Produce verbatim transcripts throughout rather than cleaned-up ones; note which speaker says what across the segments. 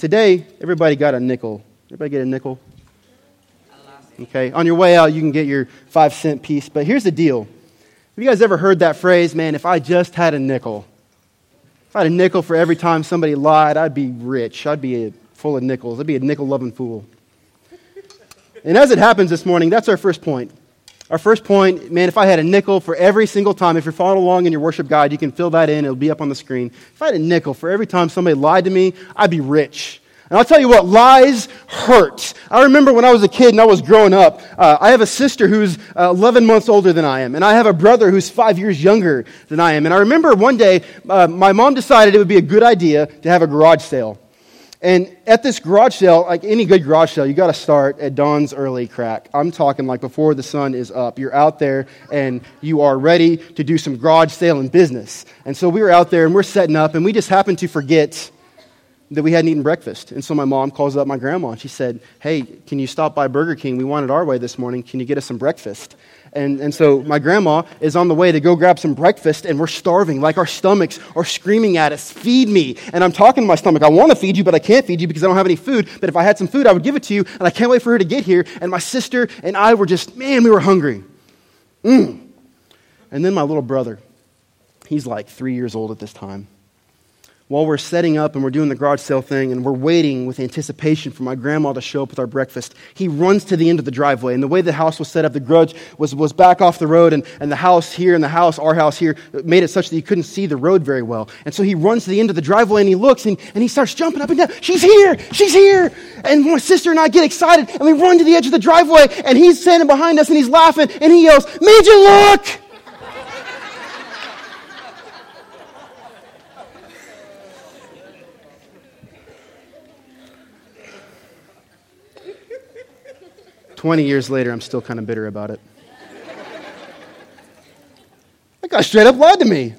Speaker 1: Today, everybody got a nickel. Everybody get a nickel? Okay, on your way out, you can get your five cent piece. But here's the deal. Have you guys ever heard that phrase, man, if I just had a nickel? If I had a nickel for every time somebody lied, I'd be rich. I'd be a, full of nickels. I'd be a nickel-loving fool. And as it happens this morning, that's our first point. Our first point, man, if I had a nickel for every single time, if you're following along in your worship guide, you can fill that in. It'll be up on the screen. If I had a nickel for every time somebody lied to me, I'd be rich. And I'll tell you what, lies hurt. I remember when I was a kid and I was growing up, uh, I have a sister who's uh, eleven months older than I am, and I have a brother who's five years younger than I am. And I remember one day, uh, my mom decided it would be a good idea to have a garage sale. And at this garage sale, like any good garage sale, you got to start at dawn's early crack. I'm talking like before the sun is up. You're out there and you are ready to do some garage sale and business. And so we were out there and we're setting up, and we just happened to forget that we hadn't eaten breakfast. And so my mom calls up my grandma and she said, hey, can you stop by Burger King? We wanted our way this morning. Can you get us some breakfast? And and so my grandma is on the way to go grab some breakfast, and we're starving. Like our stomachs are screaming at us, feed me. And I'm talking to my stomach, I want to feed you, but I can't feed you because I don't have any food. But if I had some food, I would give it to you. And I can't wait for her to get here. And my sister and I were just, man, we were hungry. Mm. And then my little brother, he's like three years old at this time. While we're setting up and we're doing the garage sale thing and we're waiting with anticipation for my grandma to show up with our breakfast, he runs to the end of the driveway. And the way the house was set up, the garage was, was back off the road, and, and the house here and the house, our house here, made it such that you couldn't see the road very well. And so he runs to the end of the driveway and he looks and, and he starts jumping up and down. She's here! She's here! And my sister and I get excited and we run to the edge of the driveway, and he's standing behind us and he's laughing and he yells, "Made you look!" twenty years later, I'm still kind of bitter about it. That guy straight up lied to me.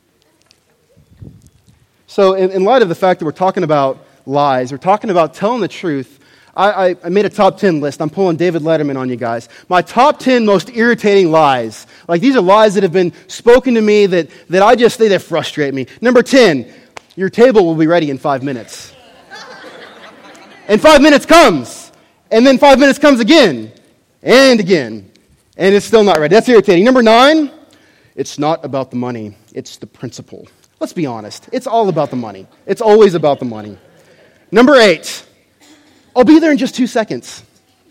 Speaker 1: So in, in light of the fact that we're talking about lies, we're talking about telling the truth, I, I, I made a top ten list. I'm pulling David Letterman on you guys. My top ten most irritating lies. Like, these are lies that have been spoken to me that, that I just think that frustrate me. Number ten, your table will be ready in five minutes. And five minutes comes. And then five minutes comes again, and again, and it's still not ready. That's irritating. Number nine, it's not about the money. It's the principle. Let's be honest. It's all about the money. It's always about the money. Number eight, I'll be there in just two seconds.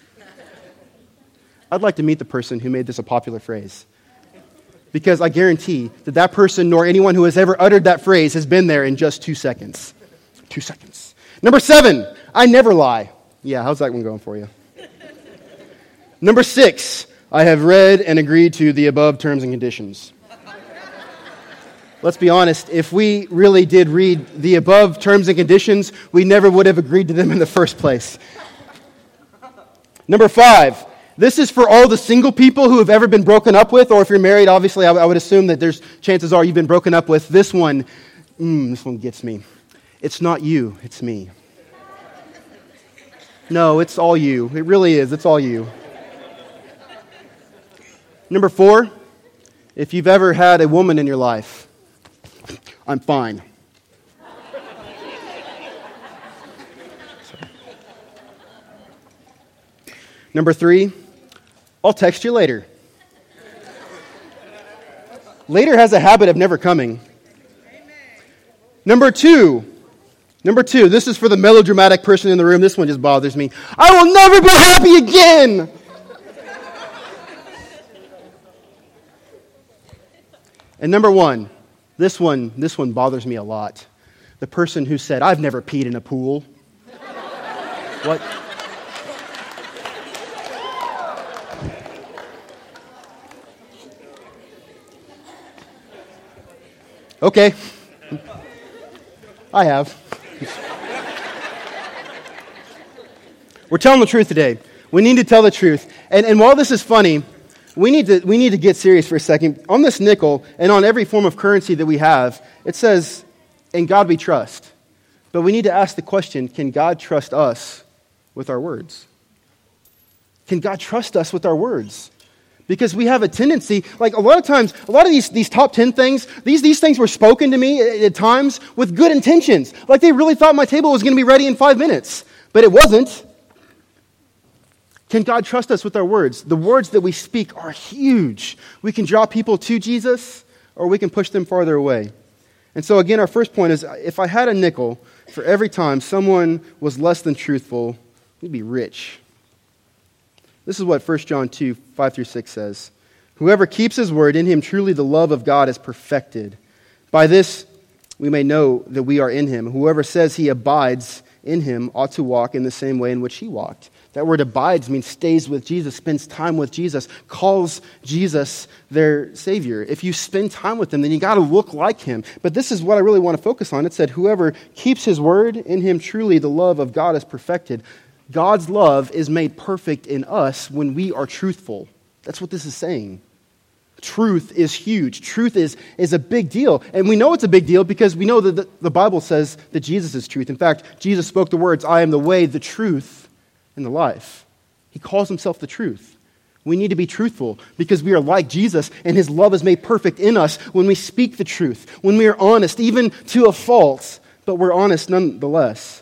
Speaker 1: I'd like to meet the person who made this a popular phrase, because I guarantee that that person nor anyone who has ever uttered that phrase has been there in just two seconds. Two seconds. Number seven, I never lie. Yeah, how's that one going for you? Number six, I have read and agreed to the above terms and conditions. Let's be honest, if we really did read the above terms and conditions, we never would have agreed to them in the first place. Number five, this is for all the single people who have ever been broken up with, or if you're married, obviously, I, w- I would assume that there's chances are you've been broken up with. This one, mm, this one gets me. It's not you, it's me. No, it's all you. It really is. It's all you. Number four, if you've ever had a woman in your life, I'm fine. Number three, I'll text you later. Later has a habit of never coming. Number two, Number two, this is for the melodramatic person in the room. This one just bothers me. I will never be happy again. And number one, this one, this one bothers me a lot. The person who said, I've never peed in a pool. What? Okay. I have. We're telling the truth today. We need to tell the truth. And, and while this is funny, we need to we need to get serious for a second. On this nickel and on every form of currency that we have, it says, in God we trust. But we need to ask the question, can God trust us with our words? Can God trust us with our words? Because we have a tendency, like a lot of times, a lot of these, these top ten things, these, these things were spoken to me at, at times with good intentions. Like they really thought my table was going to be ready in five minutes, but it wasn't. Can God trust us with our words? The words that we speak are huge. We can draw people to Jesus, or we can push them farther away. And so again, our first point is, if I had a nickel for every time someone was less than truthful, we'd be rich. This is what First John two, five through six says. Whoever keeps his word, in him truly the love of God is perfected. By this we may know that we are in him. Whoever says he abides in him ought to walk in the same way in which he walked. That word abides means stays with Jesus, spends time with Jesus, calls Jesus their Savior. If you spend time with him, then you got to look like him. But this is what I really want to focus on. It said, whoever keeps his word, in him truly the love of God is perfected. God's love is made perfect in us when we are truthful. That's what this is saying. Truth is huge. Truth is, is a big deal. And we know it's a big deal because we know that the, the Bible says that Jesus is truth. In fact, Jesus spoke the words, I am the way, the truth, and the life. He calls himself the truth. We need to be truthful because we are like Jesus and his love is made perfect in us when we speak the truth, when we are honest, even to a fault, but we're honest nonetheless.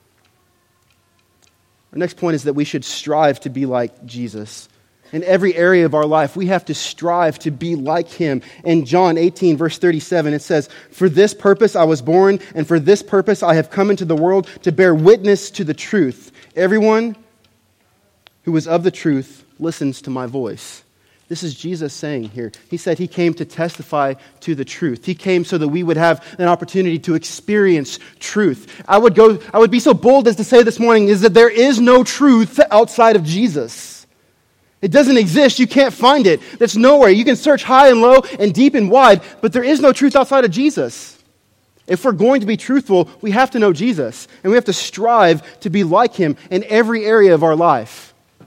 Speaker 1: Our next point is that we should strive to be like Jesus. In every area of our life, we have to strive to be like him. In John eighteen, verse thirty-seven, it says, for this purpose I was born, and for this purpose I have come into the world, to bear witness to the truth. Everyone who is of the truth listens to my voice. This is Jesus saying here. He said he came to testify to the truth. He came so that we would have an opportunity to experience truth. I would go, I would be so bold as to say this morning is that there is no truth outside of Jesus. It doesn't exist. You can't find it. There's nowhere. You can search high and low and deep and wide, but there is no truth outside of Jesus. If we're going to be truthful, we have to know Jesus, and we have to strive to be like him in every area of our life.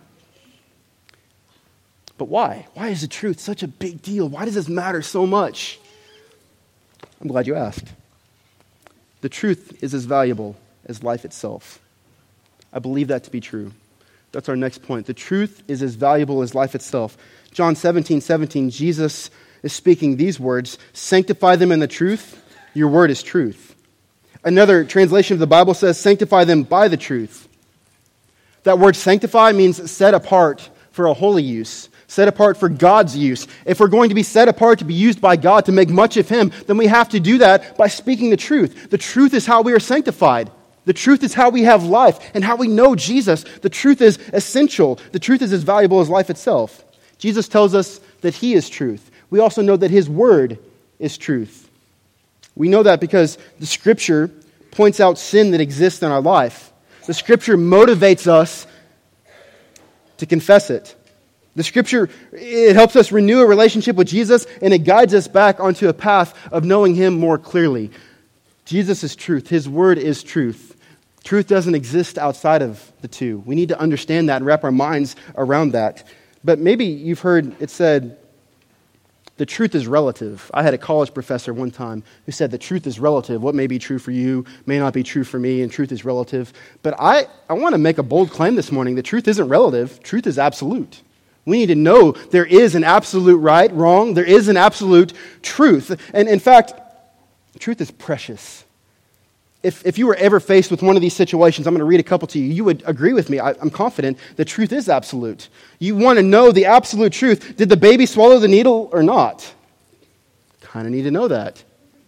Speaker 1: But why? Why is the truth such a big deal? Why does this matter so much? I'm glad you asked. The truth is as valuable as life itself. I believe that to be true. That's our next point. The truth is as valuable as life itself. John seventeen, seventeen, Jesus is speaking these words, sanctify them in the truth, your word is truth. Another translation of the Bible says, sanctify them by the truth. That word sanctify means set apart for a holy use. Set apart for God's use. If we're going to be set apart to be used by God to make much of him, then we have to do that by speaking the truth. The truth is how we are sanctified. The truth is how we have life and how we know Jesus. The truth is essential. The truth is as valuable as life itself. Jesus tells us that he is truth. We also know that his word is truth. We know that because the Scripture points out sin that exists in our life. The Scripture motivates us to confess it. The Scripture, it helps us renew a relationship with Jesus, and it guides us back onto a path of knowing him more clearly. Jesus is truth. His word is truth. Truth doesn't exist outside of the two. We need to understand that and wrap our minds around that. But maybe you've heard it said, the truth is relative. I had a college professor one time who said the truth is relative. What may be true for you may not be true for me, and truth is relative. But I, I want to make a bold claim this morning. The truth isn't relative. Truth is absolute. We need to know there is an absolute right, wrong. There is an absolute truth. And in fact, truth is precious. If, if you were ever faced with one of these situations, I'm going to read a couple to you, you would agree with me. I, I'm confident the truth is absolute. You want to know the absolute truth. Did the baby swallow the needle or not? Kind of need to know that.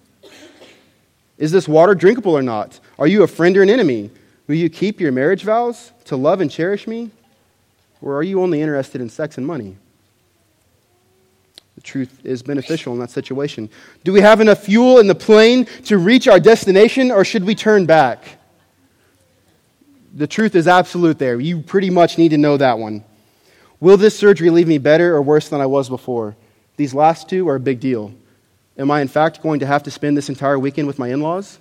Speaker 1: Is this water drinkable or not? Are you a friend or an enemy? Will you keep your marriage vows to love and cherish me? Or are you only interested in sex and money? The truth is beneficial in that situation. Do we have enough fuel in the plane to reach our destination, or should we turn back? The truth is absolute there. You pretty much need to know that one. Will this surgery leave me better or worse than I was before? These last two are a big deal. Am I in fact going to have to spend this entire weekend with my in-laws?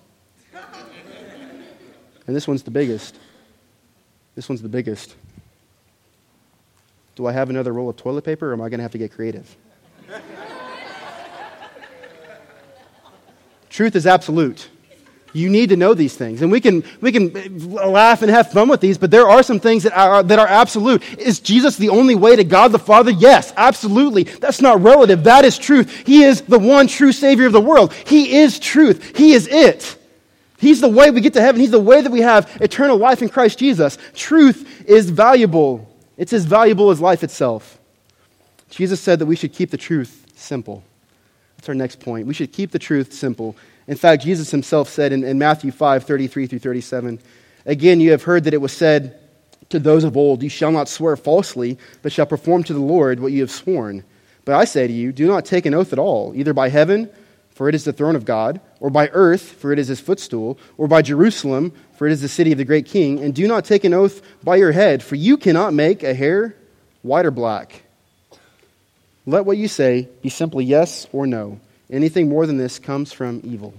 Speaker 1: And this one's the biggest. This one's the biggest. Do I have another roll of toilet paper, or am I going to have to get creative? Truth is absolute. You need to know these things. And we can we can laugh and have fun with these, but there are some things that are, that are absolute. Is Jesus the only way to God the Father? Yes, absolutely. That's not relative. That is truth. He is the one true Savior of the world. He is truth. He is it. He's the way we get to heaven. He's the way that we have eternal life in Christ Jesus. Truth is valuable. It's as valuable as life itself. Jesus said that we should keep the truth simple. That's our next point. We should keep the truth simple. In fact, Jesus himself said in, in Matthew five, thirty-three through thirty-seven, again, you have heard that it was said to those of old, you shall not swear falsely, but shall perform to the Lord what you have sworn. But I say to you, do not take an oath at all, either by heaven, for it is the throne of God, or by earth, for it is his footstool, or by Jerusalem, for it is the city of the great king. And do not take an oath by your head, for you cannot make a hair white or black. Let what you say be simply yes or no. Anything more than this comes from evil.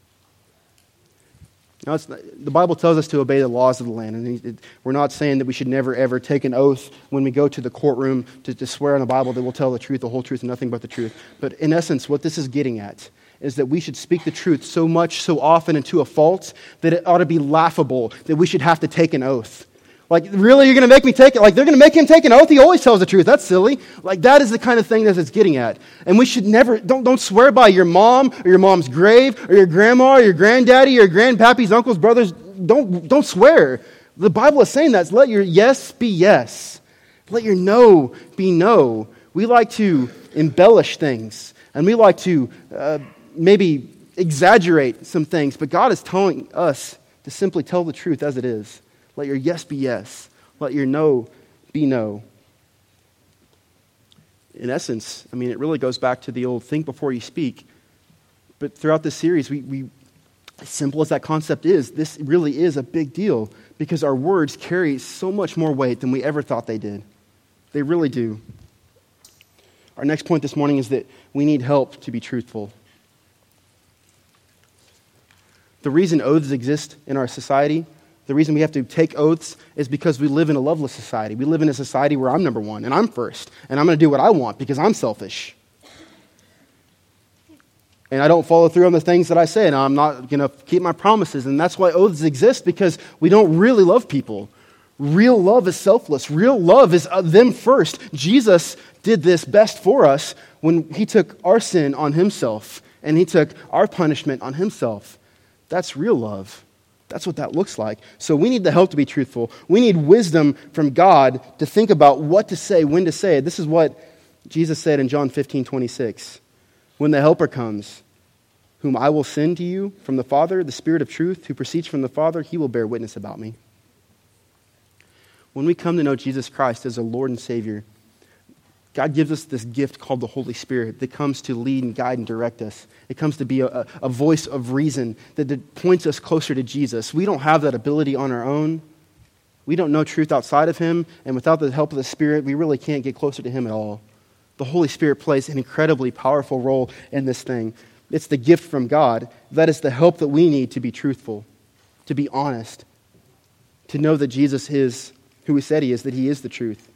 Speaker 1: Now, it's, the Bible tells us to obey the laws of the land. And it, we're not saying that we should never, ever take an oath when we go to the courtroom to, to swear on the Bible that we'll tell the truth, the whole truth, and nothing but the truth. But in essence, what this is getting at is that we should speak the truth so much, so often, and to a fault that it ought to be laughable that we should have to take an oath. Like, really, you're going to make me take it? Like, they're going to make him take an oath? He always tells the truth. That's silly. Like, that is the kind of thing that it's getting at. And we should never, don't, don't swear by your mom or your mom's grave or your grandma or your granddaddy or your grandpappy's uncles, brothers. Don't, don't swear. The Bible is saying that. Let your yes be yes. Let your no be no. We like to embellish things. And we like to uh, maybe exaggerate some things. But God is telling us to simply tell the truth as it is. Let your yes be yes. Let your no be no. In essence, I mean, it really goes back to the old think before you speak. But throughout this series, we, we as simple as that concept is, this really is a big deal because our words carry so much more weight than we ever thought they did. They really do. Our next point this morning is that we need help to be truthful. The reason oaths exist in our society, the reason we have to take oaths is because we live in a loveless society. We live in a society where I'm number one and I'm first. And I'm going to do what I want because I'm selfish. And I don't follow through on the things that I say. And I'm not going to keep my promises. And that's why oaths exist, because we don't really love people. Real love is selfless. Real love is them first. Jesus did this best for us when he took our sin on himself. And he took our punishment on himself. That's real love. That's what that looks like. So we need the help to be truthful. We need wisdom from God to think about what to say, when to say it. This is what Jesus said in John fifteen twenty-six. When the Helper comes, whom I will send to you from the Father, the Spirit of truth, who proceeds from the Father, he will bear witness about me. When we come to know Jesus Christ as our Lord and Savior, God gives us this gift called the Holy Spirit that comes to lead and guide and direct us. It comes to be a, a voice of reason that, that points us closer to Jesus. We don't have that ability on our own. We don't know truth outside of him, and without the help of the Spirit, we really can't get closer to him at all. The Holy Spirit plays an incredibly powerful role in this thing. It's the gift from God. That is the help that we need to be truthful, to be honest, to know that Jesus is who he said he is, that he is the truth.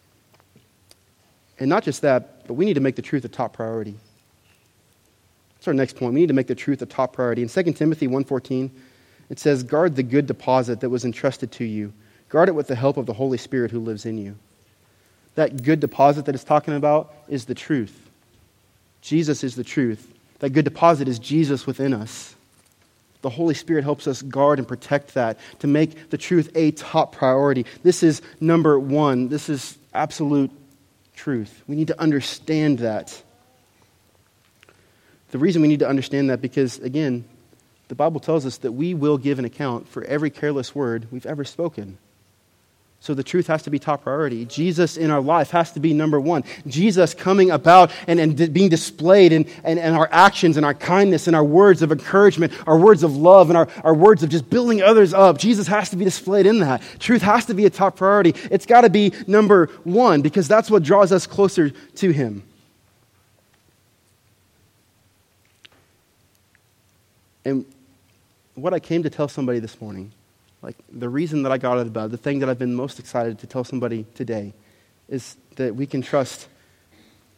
Speaker 1: And not just that, but we need to make the truth a top priority. That's our next point. We need to make the truth a top priority. In Second Timothy one fourteen, it says, guard the good deposit that was entrusted to you. Guard it with the help of the Holy Spirit who lives in you. That good deposit that it's talking about is the truth. Jesus is the truth. That good deposit is Jesus within us. The Holy Spirit helps us guard and protect that, to make the truth a top priority. This is number one. This is absolute truth. We need to understand that. The reason we need to understand that, because, again, the Bible tells us that we will give an account for every careless word we've ever spoken. So the truth has to be top priority. Jesus in our life has to be number one. Jesus coming about and, and being displayed in, in, in our actions and our kindness and our words of encouragement, our words of love and our, our words of just building others up. Jesus has to be displayed in that. Truth has to be a top priority. It's got to be number one, because that's what draws us closer to him. And what I came to tell somebody this morning, like the reason that I got out of bed, the thing that I've been most excited to tell somebody today, is that we can trust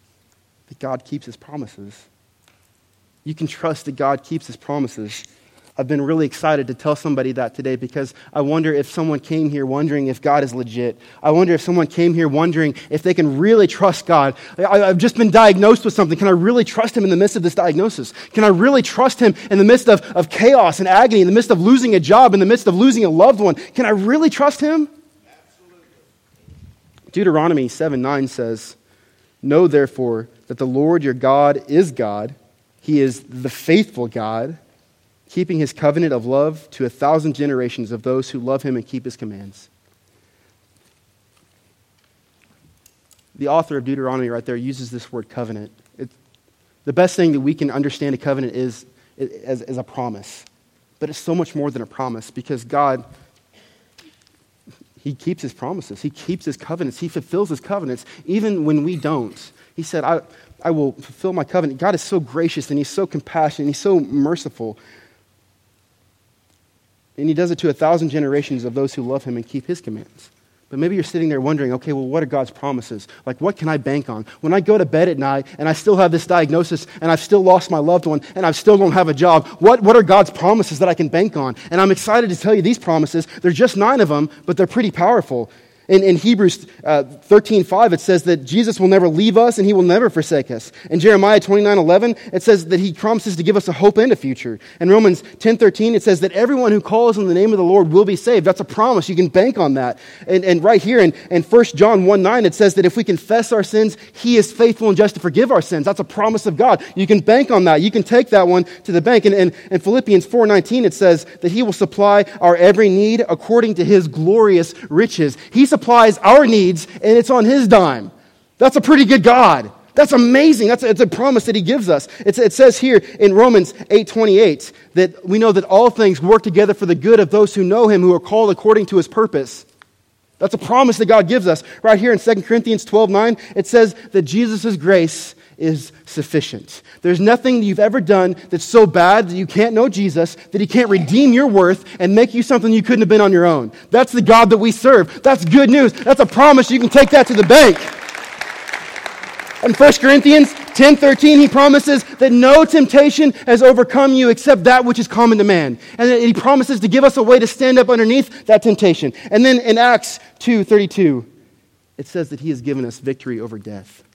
Speaker 1: that God keeps his promises. You can trust that God keeps his promises. I've been really excited to tell somebody that today because I wonder if someone came here wondering if God is legit. I wonder if someone came here wondering if they can really trust God. I, I've just been diagnosed with something. Can I really trust him in the midst of this diagnosis? Can I really trust him in the midst of, of chaos and agony, in the midst of losing a job, in the midst of losing a loved one? Can I really trust him? Absolutely. Deuteronomy seven nine says, "Know therefore that the Lord your God is God. He is the faithful God, keeping his covenant of love to a thousand generations of those who love him and keep his commands." The author of Deuteronomy right there uses this word covenant. It, the best thing that we can understand a covenant is as, as a promise. But it's so much more than a promise because God, he keeps his promises. He keeps his covenants. He fulfills his covenants even when we don't. He said, I, I will fulfill my covenant. God is so gracious and he's so compassionate and he's so merciful. And he does it to a thousand generations of those who love him and keep his commands. But maybe you're sitting there wondering, okay, well, what are God's promises? Like, what can I bank on? When I go to bed at night and I still have this diagnosis and I've still lost my loved one and I still don't have a job, what, what are God's promises that I can bank on? And I'm excited to tell you these promises. There's just nine of them, but they're pretty powerful. In, in Hebrews uh, thirteen five, it says that Jesus will never leave us and he will never forsake us. In Jeremiah twenty-nine eleven, it says that he promises to give us a hope and a future. In Romans ten thirteen, it says that everyone who calls on the name of the Lord will be saved. That's a promise. You can bank on that. And, and right here in, in First John one nine, it says that if we confess our sins, he is faithful and just to forgive our sins. That's a promise of God. You can bank on that. You can take that one to the bank. And in, in Philippians four nineteen, it says that he will supply our every need according to his glorious riches. He supplies our needs, and it's on his dime. That's a pretty good God. That's amazing. That's a, it's a promise that he gives us. It's, it says here in Romans eight twenty-eight that we know that all things work together for the good of those who know him, who are called according to his purpose. That's a promise that God gives us. Right here in Second Corinthians twelve nine, it says that Jesus' grace is sufficient. There's nothing you've ever done that's so bad that you can't know Jesus, that he can't redeem your worth and make you something you couldn't have been on your own. That's the God that we serve. That's good news. That's a promise. You can take that to the bank. In First Corinthians ten thirteen, he promises that no temptation has overcome you except that which is common to man. And he promises to give us a way to stand up underneath that temptation. And then in Acts two thirty-two, it says that he has given us victory over death.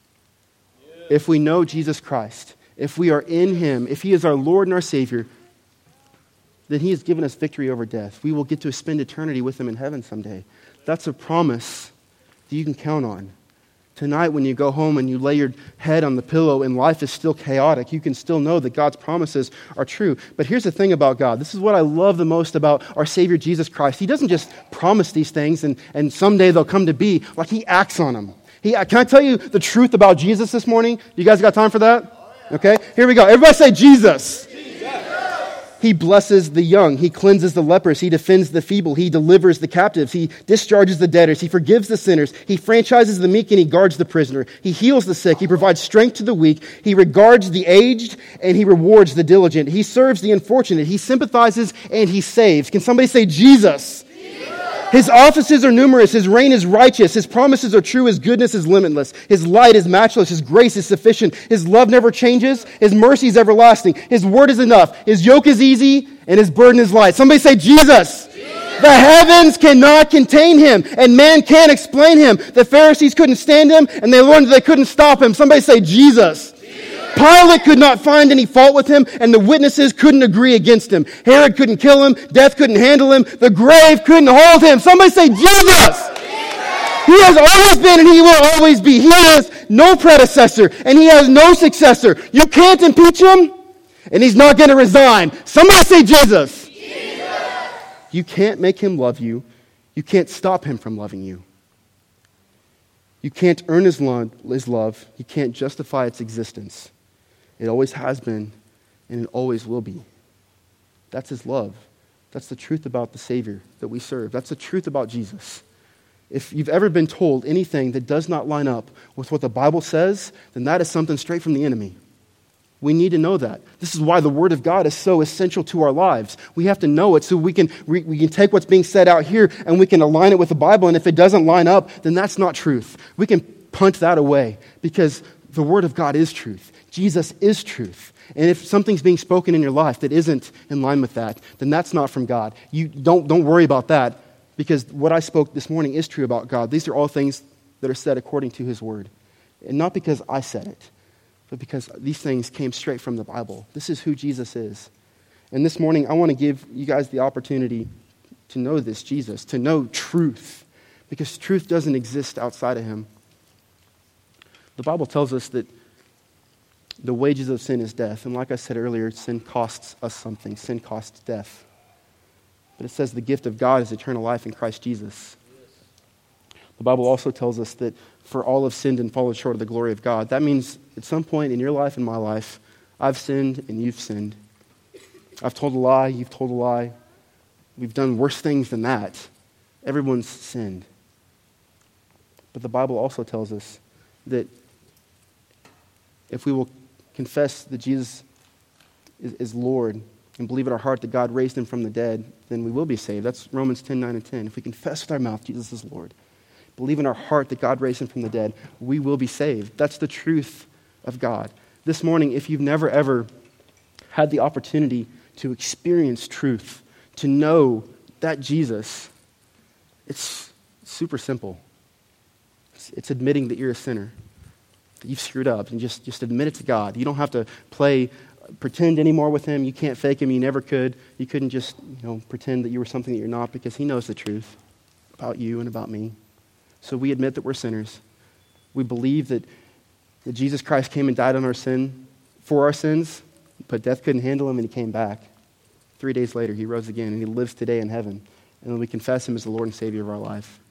Speaker 1: If we know Jesus Christ, if we are in him, if he is our Lord and our Savior, then he has given us victory over death. We will get to spend eternity with him in heaven someday. That's a promise that you can count on. Tonight when you go home and you lay your head on the pillow and life is still chaotic, you can still know that God's promises are true. But here's the thing about God. This is what I love the most about our Savior Jesus Christ. He doesn't just promise these things and, and someday they'll come to be. Like, he acts on them. He, can I tell you the truth about Jesus this morning? You guys got time for that? Okay, here we go. Everybody say Jesus. Jesus. He blesses the young. He cleanses the lepers. He defends the feeble. He delivers the captives. He discharges the debtors. He forgives the sinners. He franchises the meek and he guards the prisoner. He heals the sick. He provides strength to the weak. He regards the aged and he rewards the diligent. He serves the unfortunate. He sympathizes and he saves. Can somebody say Jesus? His offices are numerous. His reign is righteous. His promises are true. His goodness is limitless. His light is matchless. His grace is sufficient. His love never changes. His mercy is everlasting. His word is enough. His yoke is easy and his burden is light. Somebody say Jesus. Jesus. The heavens cannot contain him and man can't explain him. The Pharisees couldn't stand him and they learned that they couldn't stop him. Somebody say Jesus. Pilate could not find any fault with him, and the witnesses couldn't agree against him. Herod couldn't kill him. Death couldn't handle him. The grave couldn't hold him. Somebody say Jesus! Jesus! He has always been and he will always be. He has no predecessor and he has no successor. You can't impeach him and he's not going to resign. Somebody say Jesus! Jesus! You can't make him love you. You can't stop him from loving you. You can't earn his love. His love. You can't justify its existence. It always has been, and it always will be. That's his love. That's the truth about the Savior that we serve. That's the truth about Jesus. If you've ever been told anything that does not line up with what the Bible says, then that is something straight from the enemy. We need to know that. This is why the Word of God is so essential to our lives. We have to know it so we can, we, we can take what's being said out here and we can align it with the Bible. And if it doesn't line up, then that's not truth. We can punt that away because the Word of God is truth. Jesus is truth. And if something's being spoken in your life that isn't in line with that, then that's not from God. You don't, don't worry about that, because what I spoke this morning is true about God. These are all things that are said according to his word. And not because I said it, but because these things came straight from the Bible. This is who Jesus is. And this morning, I want to give you guys the opportunity to know this Jesus, to know truth, because truth doesn't exist outside of him. The Bible tells us that the wages of sin is death. And like I said earlier, sin costs us something. Sin costs death. But it says the gift of God is eternal life in Christ Jesus. The Bible also tells us that for all have sinned and fallen short of the glory of God. That means at some point in your life and my life, I've sinned and you've sinned. I've told a lie, you've told a lie. We've done worse things than that. Everyone's sinned. But the Bible also tells us that if we will confess that Jesus is, is Lord and believe in our heart that God raised him from the dead, then we will be saved. That's Romans ten, nine, and ten. If we confess with our mouth Jesus is Lord, believe in our heart that God raised him from the dead, we will be saved. That's the truth of God. This morning, if you've never ever had the opportunity to experience truth, to know that Jesus, it's super simple. It's, it's admitting that you're a sinner, that you've screwed up, and just, just admit it to God. You don't have to play pretend anymore with him. You can't fake him. You never could. You couldn't just, you know, pretend that you were something that you're not, because he knows the truth about you and about me. So we admit that we're sinners. We believe that, that Jesus Christ came and died on our sin, for our sins, but death couldn't handle him, and he came back. Three days later, he rose again, and he lives today in heaven. And then we confess him as the Lord and Savior of our life.